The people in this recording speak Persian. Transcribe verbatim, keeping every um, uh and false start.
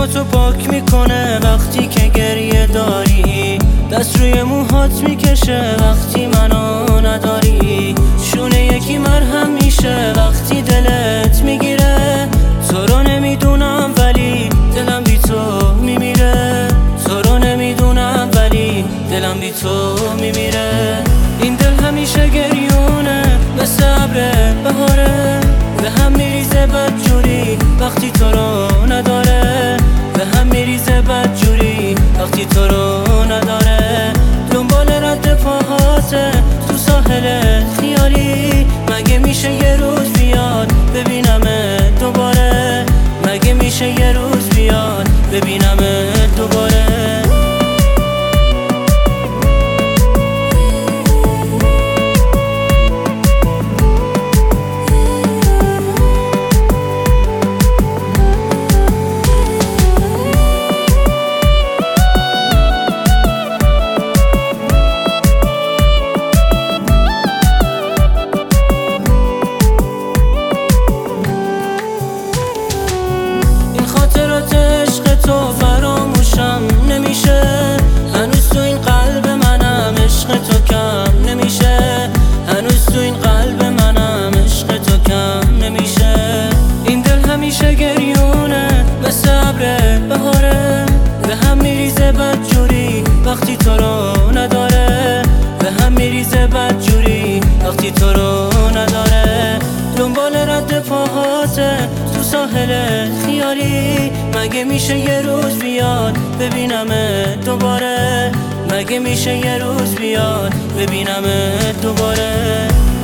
چشماتو پاک میکنه وقتی که گریه داری، دست روی موهات میکشه وقتی منو نداری، شونه یکی مرهم میشه وقتی دلت میگیره. تو رو نمیدونم ولی دلم بی تو میمیره، تو رو نمیدونم ولی دلم بی تو میمیره. این دل همیشه گریونه مثل ابر بهاره، به هم میریزه بدجوری وقتی تو رو نداره، به هم میریزه بدجوری وقتی تو رو نداره. دنبال رد پاهاته تو ساحل خیالی، مگه میشه یه روز بیاد ببینمت دوباره، مگه میشه یه روز بیاد ببینمت دوباره. تو فراموشم نمیشه، هنوز تو این قلب منم عشق تو کم نمیشه، هنوز تو این قلب منم عشق تو کم نمیشه. این دل همیشه گریونه مثل ابر بهاره، به هم میریزه بدجوری وقتی تو رو نداره، به هم میریزه بدجوری وقتی تو رو نداره. دنبال رد پاهاته تو ساحل خیالی، مگه میشه یه روز بیاد ببینمت دوباره، مگه میشه یه روز بیاد ببینمت دوباره.